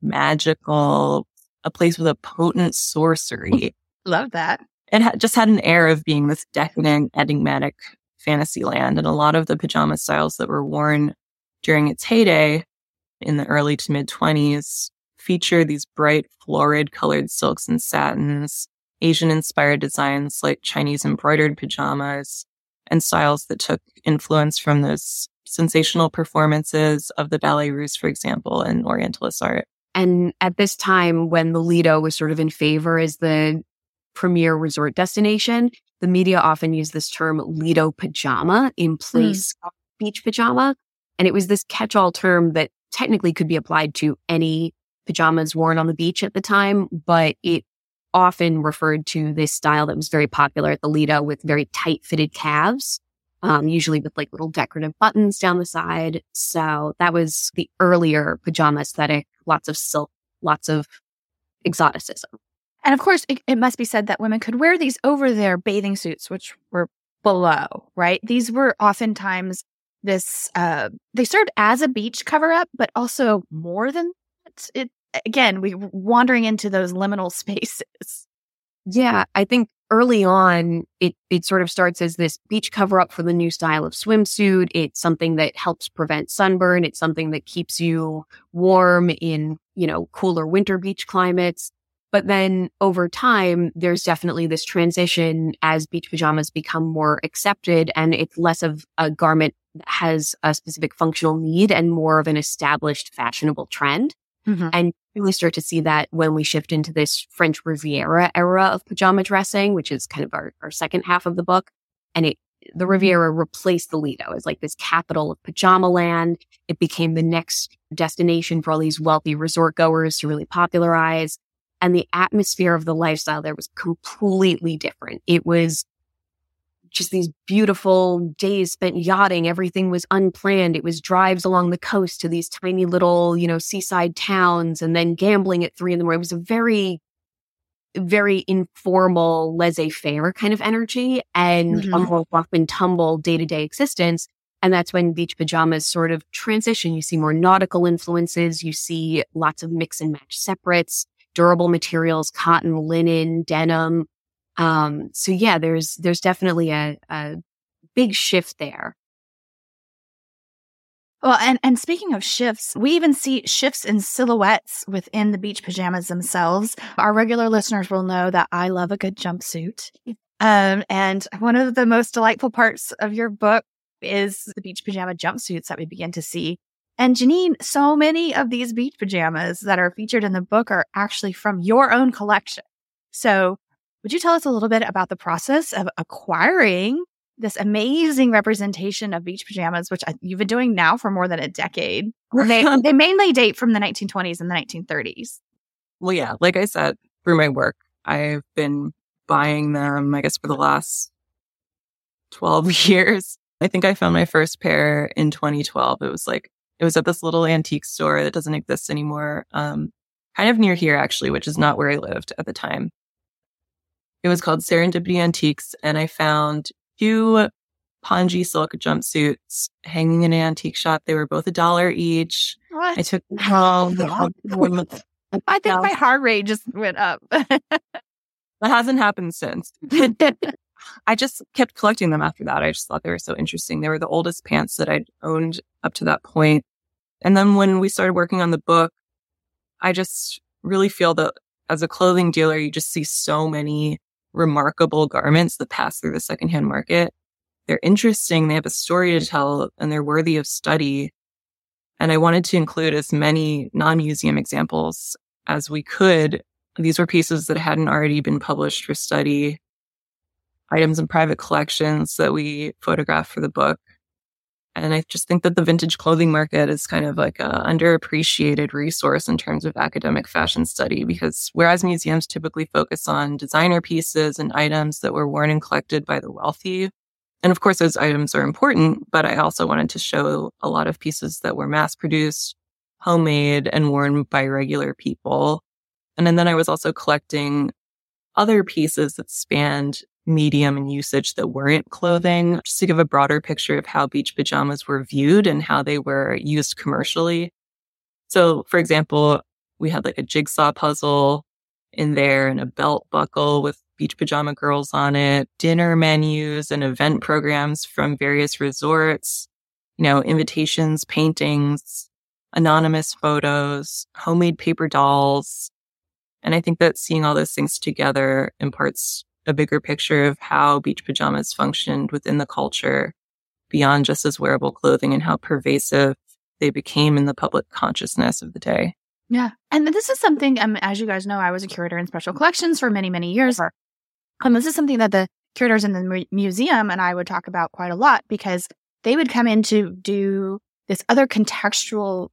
magical, a place with a potent sorcery. Love that. It just had an air of being this decadent, enigmatic fantasy land. And a lot of the pajama styles that were worn during its heyday in the early to mid 20s feature these bright, florid colored silks and satins, Asian-inspired designs like Chinese embroidered pajamas, and styles that took influence from those sensational performances of the ballet russe, for example, and Orientalist art. And at this time, when the Lido was sort of in favor as the premier resort destination, the media often used this term Lido pajama in place of beach pajama. And it was this catch-all term that technically could be applied to any pajamas worn on the beach at the time, but it often referred to this style that was very popular at the Lido with very tight-fitted calves, usually with like little decorative buttons down the side. So that was the earlier pajama aesthetic, lots of silk, lots of exoticism. And of course, it must be said that women could wear these over their bathing suits, which were below, right? These were oftentimes this, they served as a beach cover-up, but also more than that. Again, we were wandering into those liminal spaces. Yeah, I think early on, it sort of starts as this beach cover-up for the new style of swimsuit. It's something that helps prevent sunburn. It's something that keeps you warm in, cooler winter beach climates. But then over time, there's definitely this transition as beach pajamas become more accepted, and it's less of a garment that has a specific functional need and more of an established fashionable trend. Mm-hmm. And you really start to see that when we shift into this French Riviera era of pajama dressing, which is kind of our second half of the book. And the Riviera replaced the Lido as like this capital of pajama land. It became the next destination for all these wealthy resort goers to really popularize. And the atmosphere of the lifestyle there was completely different. It was just these beautiful days spent yachting. Everything was unplanned. It was drives along the coast to these tiny little, seaside towns, and then gambling at 3 a.m. It was a very, very informal, laissez-faire kind of energy and a more rough and tumble day-to-day existence. And that's when beach pajamas sort of transition. You see more nautical influences. You see lots of mix and match separates, durable materials, cotton, linen, denim. So yeah, there's definitely a big shift there. Well, and speaking of shifts, we even see shifts in silhouettes within the beach pajamas themselves. Our regular listeners will know that I love a good jumpsuit. And one of the most delightful parts of your book is the beach pajama jumpsuits that we begin to see. And Janine, so many of these beach pajamas that are featured in the book are actually from your own collection. So would you tell us a little bit about the process of acquiring this amazing representation of beach pajamas, which you've been doing now for more than a decade? They mainly date from the 1920s and the 1930s. Well, yeah, like I said, through my work, I've been buying them, I guess, for the last 12 years. I think I found my first pair in 2012. It was at this little antique store that doesn't exist anymore, kind of near here, actually, which is not where I lived at the time. It was called Serendipity Antiques, and I found 2 pongee silk jumpsuits hanging in an antique shop. They were both $1 each. What? I took them home. I think my heart rate just went up. That hasn't happened since. I just kept collecting them after that. I just thought they were so interesting. They were the oldest pants that I'd owned up to that point. And then when we started working on the book, I just really feel that as a clothing dealer, you just see so many remarkable garments that pass through the secondhand market. They're interesting. They have a story to tell, and they're worthy of study. And I wanted to include as many non-museum examples as we could. These were pieces that hadn't already been published for study, items in private collections that we photographed for the book. And I just think that the vintage clothing market is kind of like an underappreciated resource in terms of academic fashion study, because whereas museums typically focus on designer pieces and items that were worn and collected by the wealthy, and of course those items are important, but I also wanted to show a lot of pieces that were mass-produced, homemade, and worn by regular people. And then I was also collecting other pieces that spanned medium and usage that weren't clothing, just to give a broader picture of how beach pajamas were viewed and how they were used commercially. So, for example, we had like a jigsaw puzzle in there and a belt buckle with beach pajama girls on it, dinner menus and event programs from various resorts, invitations, paintings, anonymous photos, homemade paper dolls. And I think that seeing all those things together imparts a bigger picture of how beach pajamas functioned within the culture beyond just as wearable clothing and how pervasive they became in the public consciousness of the day. Yeah. And this is something, as you guys know, I was a curator in special collections for many, many years. This is something that the curators in the museum and I would talk about quite a lot, because they would come in to do this other contextual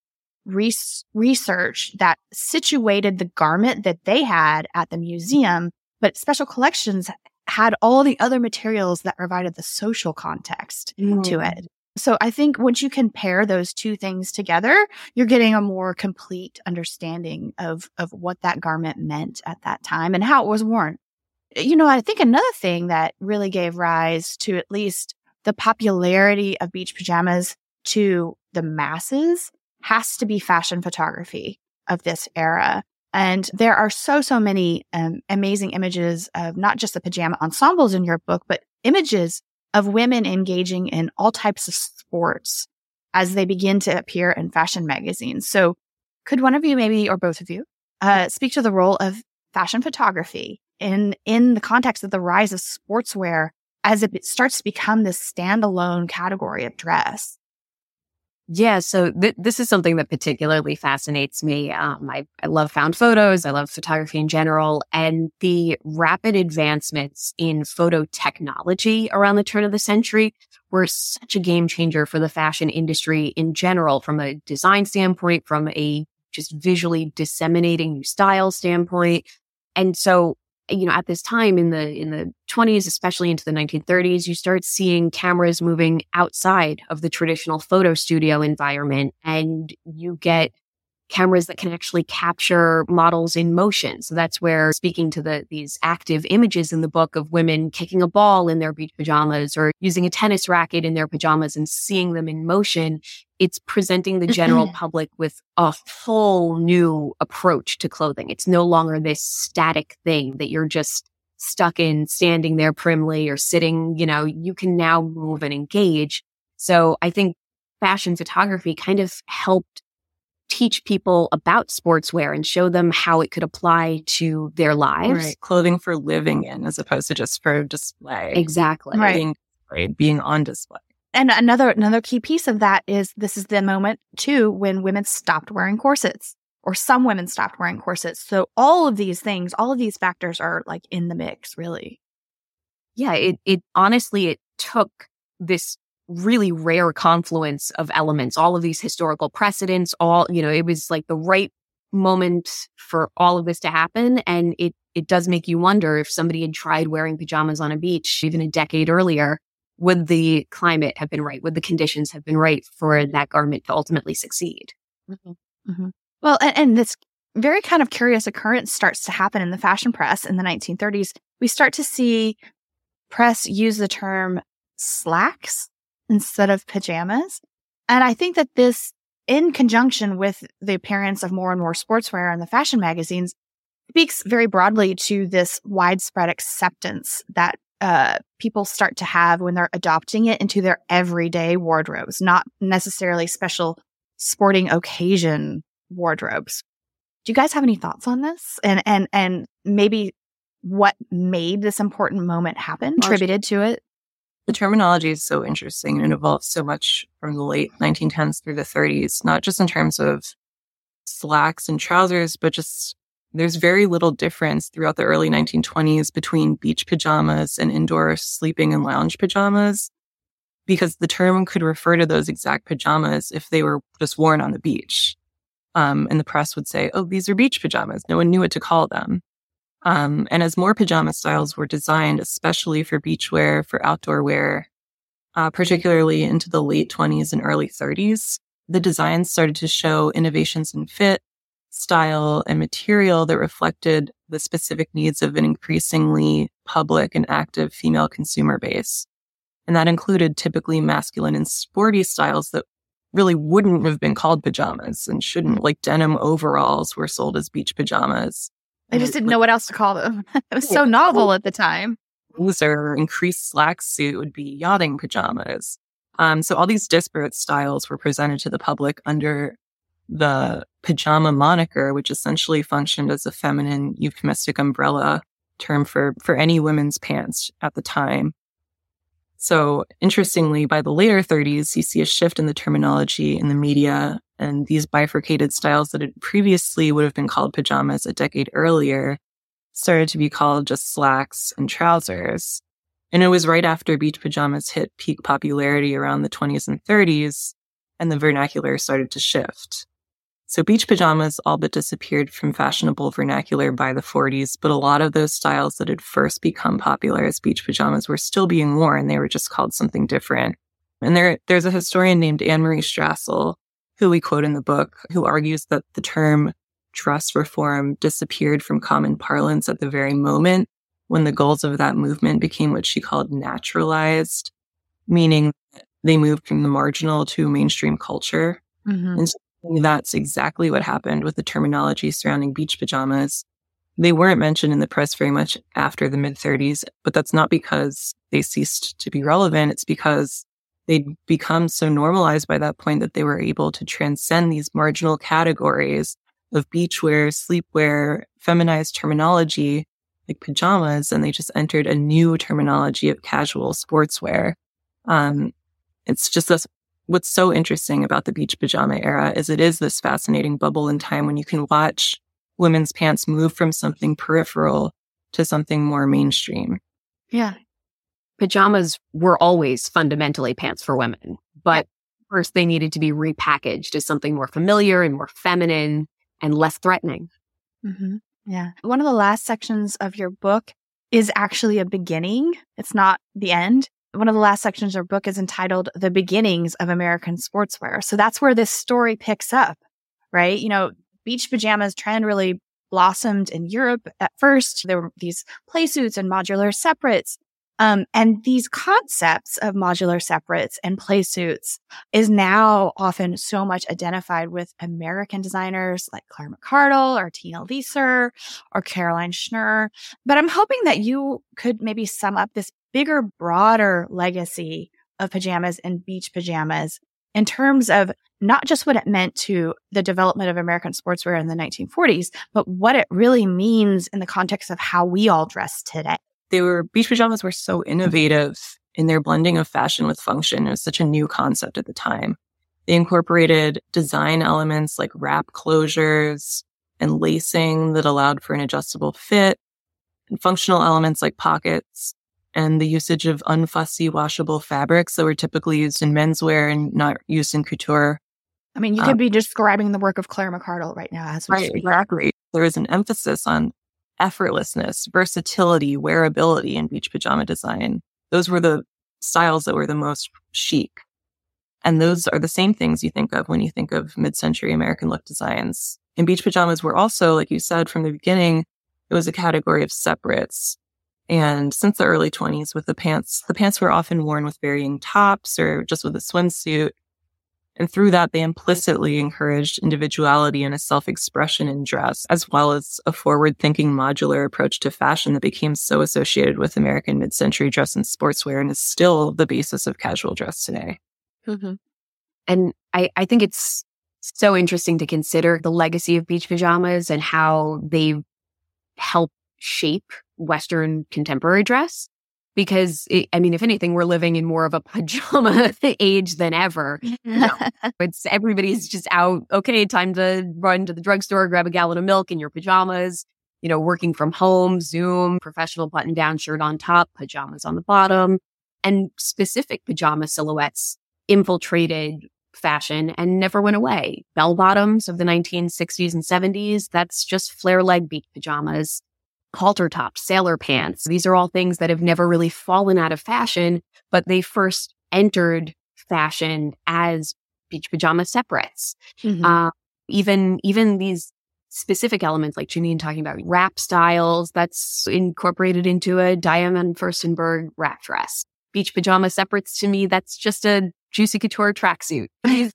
research that situated the garment that they had at the museum, but special collections had all the other materials that provided the social context to it. So I think once you compare those two things together, you're getting a more complete understanding of what that garment meant at that time and how it was worn. I think another thing that really gave rise to at least the popularity of beach pajamas to the masses has to be fashion photography of this era. And there are so many amazing images of not just the pajama ensembles in your book, but images of women engaging in all types of sports as they begin to appear in fashion magazines. So could one of you, maybe, or both of you, speak to the role of fashion photography in the context of the rise of sportswear as it starts to become this standalone category of dress? Yeah, so this is something that particularly fascinates me. I love found photos. I love photography in general. And the rapid advancements in photo technology around the turn of the century were such a game changer for the fashion industry in general, from a design standpoint, from a just visually disseminating new style standpoint. And so, at this time in the 20s, especially into the 1930s, you start seeing cameras moving outside of the traditional photo studio environment, and you get cameras that can actually capture models in motion. So that's where, speaking to these active images in the book of women kicking a ball in their beach pajamas or using a tennis racket in their pajamas and seeing them in motion, it's presenting the general public with a whole new approach to clothing. It's no longer this static thing that you're just stuck in, standing there primly or sitting. You can now move and engage. So I think fashion photography kind of helped teach people about sportswear and show them how it could apply to their lives. Right. Clothing for living in as opposed to just for display. Exactly. Right. Being on display. And another key piece of that is this is the moment, too, when women stopped wearing corsets, or some women stopped wearing corsets. So all of these things, all of these factors are like in the mix, really. Yeah, it honestly, it took this really rare confluence of elements, all of these historical precedents, it was like the right moment for all of this to happen. And it does make you wonder, if somebody had tried wearing pajamas on a beach even a decade earlier, would the climate have been right? Would the conditions have been right for that garment to ultimately succeed? Mm-hmm. Mm-hmm. Well, and this very kind of curious occurrence starts to happen in the fashion press in the 1930s. We start to see press use the term slacks instead of pajamas. And I think that this, in conjunction with the appearance of more and more sportswear in the fashion magazines, speaks very broadly to this widespread acceptance that people start to have when they're adopting it into their everyday wardrobes, not necessarily special sporting occasion wardrobes. Do you guys have any thoughts on this? And maybe what made this important moment happen, attributed to it? The terminology is so interesting and evolved so much from the late 1910s through the 30s, not just in terms of slacks and trousers, but just there's very little difference throughout the early 1920s between beach pajamas and indoor sleeping and lounge pajamas, because the term could refer to those exact pajamas if they were just worn on the beach. And the press would say, oh, these are beach pajamas. No one knew what to call them. And as more pajama styles were designed, especially for beachwear, for outdoor wear, particularly into the late 20s and early 30s, the designs started to show innovations in fit, style and material that reflected the specific needs of an increasingly public and active female consumer base. And that included typically masculine and sporty styles that really wouldn't have been called pajamas and shouldn't, like denim overalls were sold as beach pajamas. I just didn't know what else to call them. It was so novel at the time. Or increased slack suit would be yachting pajamas. So all these disparate styles were presented to the public under the pajama moniker, which essentially functioned as a feminine euphemistic umbrella term for any women's pants at the time. So interestingly, by the later 30s, you see a shift in the terminology in the media, and these bifurcated styles that had previously would have been called pajamas a decade earlier started to be called just slacks and trousers. And it was right after beach pajamas hit peak popularity around the 20s and 30s, and the vernacular started to shift. So beach pajamas all but disappeared from fashionable vernacular by the 40s, but a lot of those styles that had first become popular as beach pajamas were still being worn. They were just called something different. And there's a historian named Anne-Marie Strassel, who we quote in the book, who argues that the term dress reform disappeared from common parlance at the very moment when the goals of that movement became what she called naturalized, meaning they moved from the marginal to mainstream culture. Mm-hmm. And so that's exactly what happened with the terminology surrounding beach pajamas. They weren't mentioned in the press very much after the mid-30s, but that's not because they ceased to be relevant. It's because they'd become so normalized by that point that they were able to transcend these marginal categories of beachwear, sleepwear, feminized terminology like pajamas, and they just entered a new terminology of casual sportswear. It's just this. What's so interesting about the beach pajama era is it is this fascinating bubble in time when you can watch women's pants move from something peripheral to something more mainstream. Yeah. Pajamas were always fundamentally pants for women, but first they needed to be repackaged as something more familiar and more feminine and less threatening. Mm-hmm. Yeah. One of the last sections of your book is actually a beginning. It's not the end. One of the last sections of your book is entitled The Beginnings of American Sportswear. So that's where this story picks up, right? You know, beach pajamas trend really blossomed in Europe at first. There were these play suits and modular separates. And these concepts of modular separates and play suits is now often so much identified with American designers like Claire McCardell or Tina Leser or Caroline Schnurr. But I'm hoping that you could maybe sum up this bigger, broader legacy of pajamas and beach pajamas in terms of not just what it meant to the development of American sportswear in the 1940s, but what it really means in the context of how we all dress today. Beach pajamas were so innovative in their blending of fashion with function. It was such a new concept at the time. They incorporated design elements like wrap closures and lacing that allowed for an adjustable fit, and functional elements like pockets, and the usage of unfussy washable fabrics that were typically used in menswear and not used in couture. I mean, you could be describing the work of Claire McCardell right now as we speak. Exactly. There is an emphasis on effortlessness, versatility, wearability in beach pajama design. Those were the styles that were the most chic. And those are the same things you think of when you think of mid-century American look designs. And beach pajamas were also, like you said from the beginning, it was a category of separates. And since the early 20s with the pants were often worn with varying tops or just with a swimsuit. And through that, they implicitly encouraged individuality and a self-expression in dress, as well as a forward-thinking modular approach to fashion that became so associated with American mid-century dress and sportswear and is still the basis of casual dress today. Mm-hmm. And I think it's so interesting to consider the legacy of beach pajamas and how they help shape Western contemporary dress. Because, if anything, we're living in more of a pajama age than ever. Everybody's just out. Okay, time to run to the drugstore, grab a gallon of milk in your pajamas. Working from home, Zoom, professional button-down shirt on top, pajamas on the bottom. And specific pajama silhouettes infiltrated fashion and never went away. Bell bottoms of the 1960s and 70s, that's just flare leg beach pajamas. Halter tops, sailor pants. These are all things that have never really fallen out of fashion, but they first entered fashion as beach pajama separates. Mm-hmm. Even these specific elements like Janine talking about wrap styles that's incorporated into a Diamond Furstenberg wrap dress. Beach pajama separates to me, that's just a Juicy Couture tracksuit.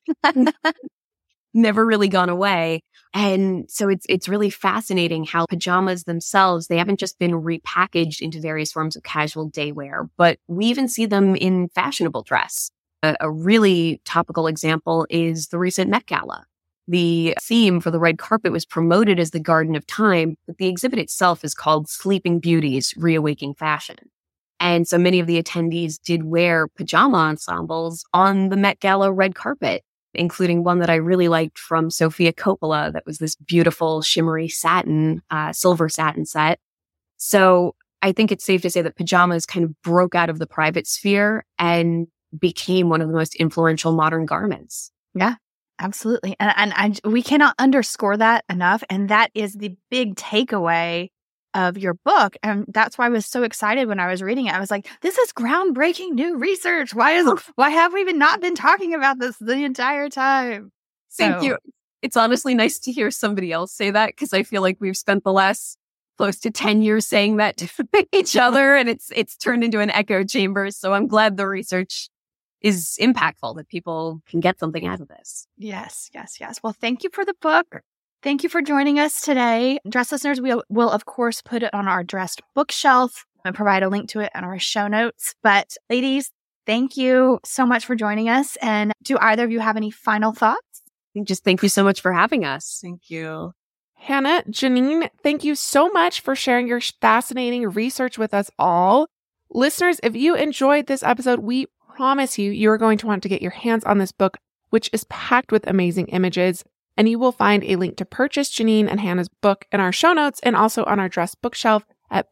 Never really gone away. And so it's really fascinating how pajamas themselves, they haven't just been repackaged into various forms of casual day wear, but we even see them in fashionable dress. A really topical example is the recent Met Gala. The theme for the red carpet was promoted as the Garden of Time, but the exhibit itself is called Sleeping Beauties, Reawaking Fashion. And so many of the attendees did wear pajama ensembles on the Met Gala red carpet, including one that I really liked from Sofia Coppola that was this beautiful shimmery satin, silver satin set. So I think it's safe to say that pajamas kind of broke out of the private sphere and became one of the most influential modern garments. Yeah, absolutely. And we cannot underscore that enough. And that is the big takeaway of your book. And that's why I was so excited when I was reading it. I was like, this is groundbreaking new research. Why have we not been talking about this the entire time? Thank you. It's honestly nice to hear somebody else say that, because I feel like we've spent the last close to 10 years saying that to each other, and it's turned into an echo chamber. So I'm glad the research is impactful, that people can get something out of this. Yes. Well, thank you for the book. Thank you for joining us today. Dress listeners, we will, of course, put it on our Dressed bookshelf and provide a link to it in our show notes. But ladies, thank you so much for joining us. And do either of you have any final thoughts? Just thank you so much for having us. Thank you. Hannah, Janine, thank you so much for sharing your fascinating research with us all. Listeners, if you enjoyed this episode, we promise you're going to want to get your hands on this book, which is packed with amazing images. And you will find a link to purchase Janine and Hannah's book in our show notes and also on our Dressed bookshelf at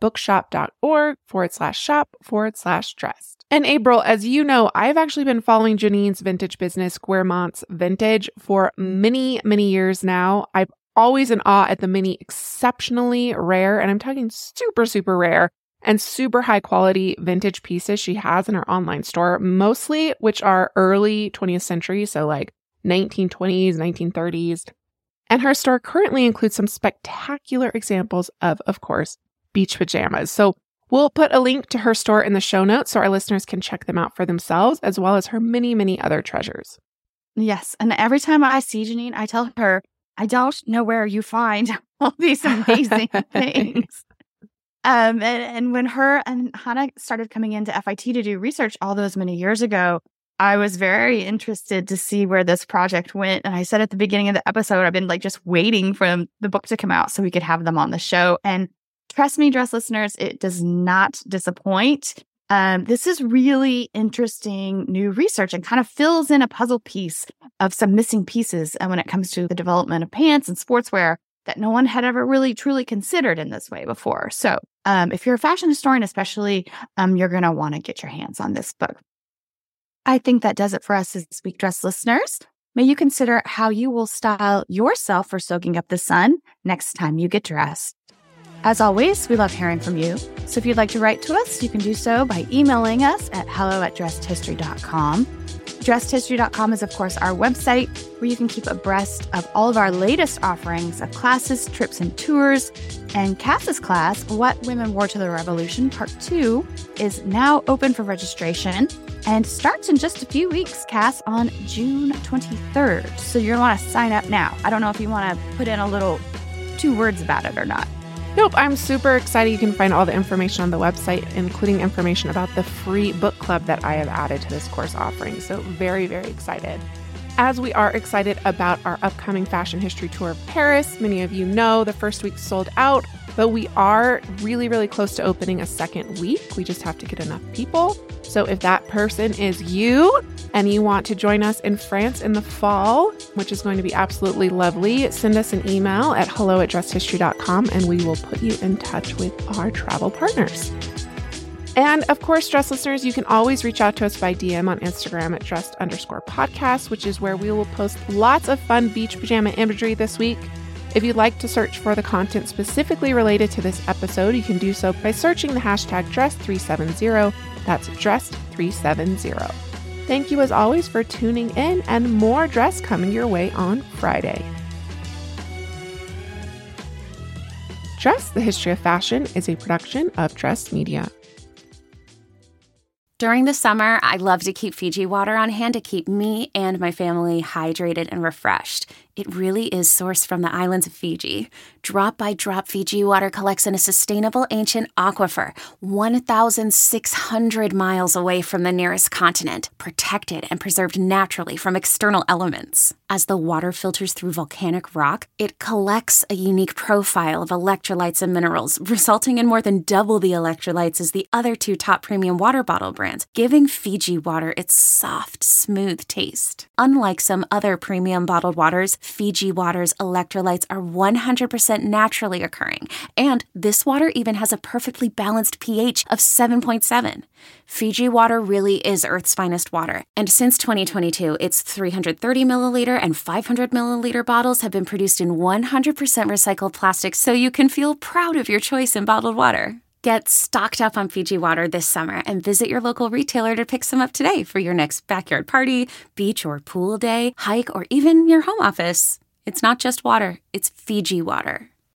bookshop.org/shop/dressed. And April, as you know, I've actually been following Janine's vintage business, Guermantes Vintage, for many, many years now. I'm always in awe at the many exceptionally rare, and I'm talking super, super rare and super high quality vintage pieces she has in her online store, mostly which are early 20th century, so like 1920s, 1930s. And her store currently includes some spectacular examples of course, beach pajamas. So we'll put a link to her store in the show notes so our listeners can check them out for themselves, as well as her many, many other treasures. Yes. And every time I see Janine, I tell her, I don't know where you find all these amazing things. And when her and Hannah started coming into FIT to do research all those many years ago, I was very interested to see where this project went. And I said at the beginning of the episode, I've been like just waiting for the book to come out so we could have them on the show. And trust me, dress listeners, it does not disappoint. This is really interesting new research and kind of fills in a puzzle piece of some missing pieces when it comes to the development of pants and sportswear that no one had ever really truly considered in this way before. So if you're a fashion historian, especially, you're going to want to get your hands on this book. I think that does it for us this week, dress listeners. May you consider how you will style yourself for soaking up the sun next time you get dressed. As always, we love hearing from you. So if you'd like to write to us, you can do so by emailing us at hello@dressedhistory.com. Dressedhistory.com is, of course, our website where you can keep abreast of all of our latest offerings of classes, trips, and tours. And Cass's class, What Women Wore to the Revolution, Part 2, is now open for registration and starts in just a few weeks, Cass, on June 23rd. So you're going to want to sign up now. I don't know if you want to put in a little 2 words about it or not. Nope, I'm super excited. You can find all the information on the website, including information about the free book club that I have added to this course offering. So very, very excited. As we are excited about our upcoming Fashion History Tour of Paris, many of you know the first week sold out, but we are really, really close to opening a second week. We just have to get enough people. So if that person is you and you want to join us in France in the fall, which is going to be absolutely lovely, send us an email at hello@dressedhistory.com and we will put you in touch with our travel partners. And of course, dress listeners, you can always reach out to us by DM on Instagram at dressed_podcast, which is where we will post lots of fun beach pajama imagery this week. If you'd like to search for the content specifically related to this episode, you can do so by searching the hashtag Dressed370. That's Dressed370. Thank you as always for tuning in, and more dress coming your way on Friday. Dress, the History of Fashion is a production of Dress Media. During the summer, I love to keep Fiji water on hand to keep me and my family hydrated and refreshed. It really is sourced from the islands of Fiji. Drop by drop Fiji water collects in a sustainable ancient aquifer 1,600 miles away from the nearest continent, protected and preserved naturally from external elements. As the water filters through volcanic rock, it collects a unique profile of electrolytes and minerals, resulting in more than double the electrolytes as the other two top premium water bottle brands, giving Fiji water its soft, smooth taste. Unlike some other premium bottled waters, Fiji water's electrolytes are 100% naturally occurring, and this water even has a perfectly balanced pH of 7.7. Fiji water really is Earth's finest water, and since 2022, its 330 milliliter and 500 milliliter bottles have been produced in 100% recycled plastic, so you can feel proud of your choice in bottled water. Get stocked up on Fiji water this summer and visit your local retailer to pick some up today for your next backyard party, beach or pool day, hike, or even your home office. It's not just water, it's Fiji water.